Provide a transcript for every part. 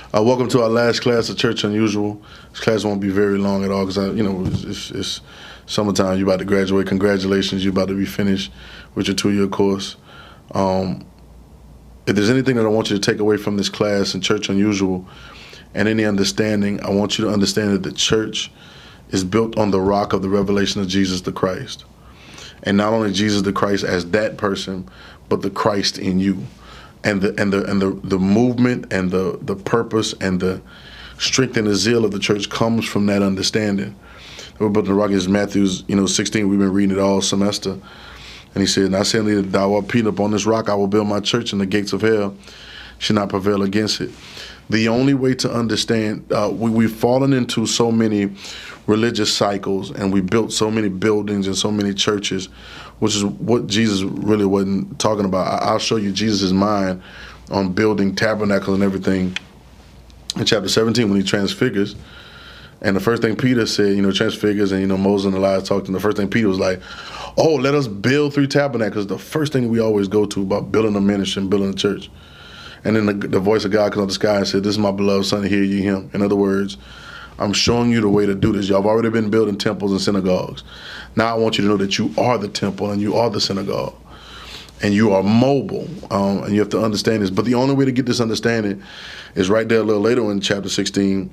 Welcome to our last class of Church Unusual. This class won't be very long at all because it's summertime. You're about to graduate. Congratulations, you're about to be finished with your 2-year course. If there's anything that I want you to take away from this class in Church Unusual and any understanding, I want you to understand that the church is built on the rock of the revelation of Jesus the Christ. And not only Jesus the Christ as that person, but the Christ in you. And the movement and the purpose and the strength and the zeal of the church comes from that understanding. We're built on the rock is Matthew 16. We've been reading it all semester. And he said, "And I say unto thee, thou art Peter, upon this rock I will build my church, and the gates of hell shall not prevail against it." The only way to understand, we've fallen into so many religious cycles, and we built so many buildings and so many churches, which is what Jesus really wasn't talking about. I'll show you Jesus' mind on building tabernacles and everything in chapter 17 when he transfigures. And the first thing Peter said, transfigures, and Moses and Elias talked, and the first thing Peter was like, "Oh, let us build 3 tabernacles." The first thing we always go to about building a ministry and building a church. And then the voice of God comes out the sky and said, "This is my beloved son, hear ye him." In other words, I'm showing you the way to do this. Y'all have already been building temples and synagogues. Now I want you to know that you are the temple and you are the synagogue. And you are mobile. And you have to understand this. But the only way to get this understanding is right there a little later in chapter 16,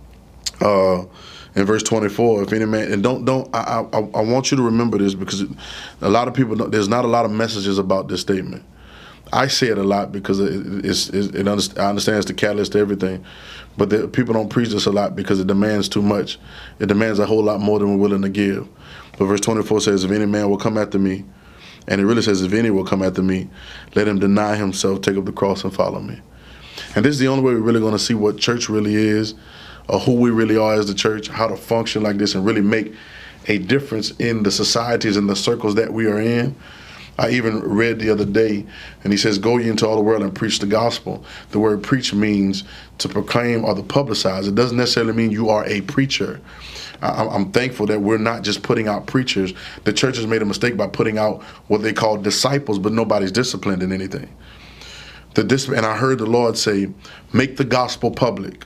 in verse 24. If any man, and I want you to remember this because a lot of people, there's not a lot of messages about this statement. I say it a lot because I understand it's the catalyst to everything, but people don't preach this a lot because it demands too much. It demands a whole lot more than we're willing to give. But verse 24 says, "If any man will come after me," and it really says, "If any will come after me, let him deny himself, take up the cross, and follow me." And this is the only way we're really going to see what church really is, or who we really are as the church, how to function like this and really make a difference in the societies and the circles that we are in. I even read the other day, and he says, "Go ye into all the world and preach the gospel." The word preach means to proclaim or to publicize. It doesn't necessarily mean you are a preacher. I'm thankful that we're not just putting out preachers. The church has made a mistake by putting out what they call disciples, but nobody's disciplined in anything. And I heard the Lord say, "Make the gospel public."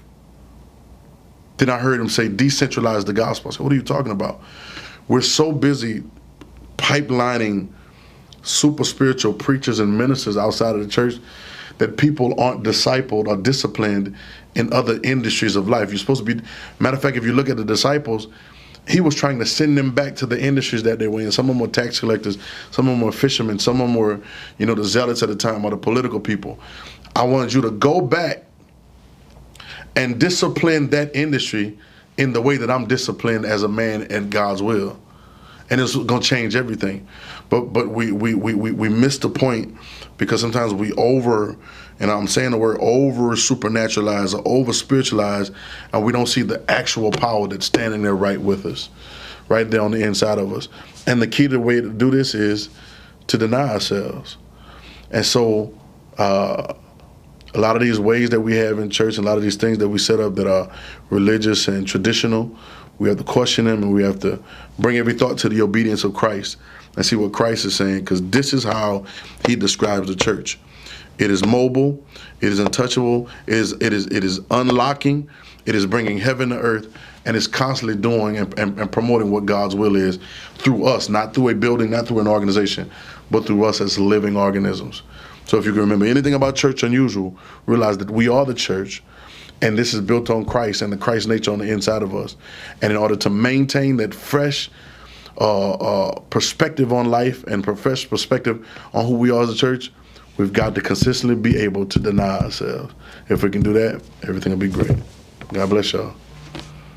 Then I heard him say, "Decentralize the gospel." I said, "What are you talking about?" We're so busy pipelining super spiritual preachers and ministers outside of the church that people aren't discipled or disciplined in other industries of life. You're supposed to be, matter of fact, if you look at the disciples, he was trying to send them back to the industries that they were in. Some of them were tax collectors, some of them were fishermen, some of them were, the zealots at the time or the political people. I wanted you to go back and discipline that industry in the way that I'm disciplined as a man in God's will. And it's going to change everything. But we miss the point because sometimes we and I'm saying the word over supernaturalize or over spiritualize, and we don't see the actual power that's standing there right with us, right there on the inside of us. And the key to the way to do this is to deny ourselves. And so a lot of these ways that we have in church, and a lot of these things that we set up that are religious and traditional, we have to question them, and we have to bring every thought to the obedience of Christ and see what Christ is saying, because this is how he describes the church. It is mobile, it is untouchable, it is unlocking, it is bringing heaven to earth, and it's constantly doing and promoting what God's will is through us, not through a building, not through an organization, but through us as living organisms. So if you can remember anything about Church Unusual, realize that we are the church, and this is built on Christ and the Christ nature on the inside of us. And in order to maintain that fresh perspective on life and fresh perspective on who we are as a church, we've got to consistently be able to deny ourselves. If we can do that, everything will be great. God bless y'all.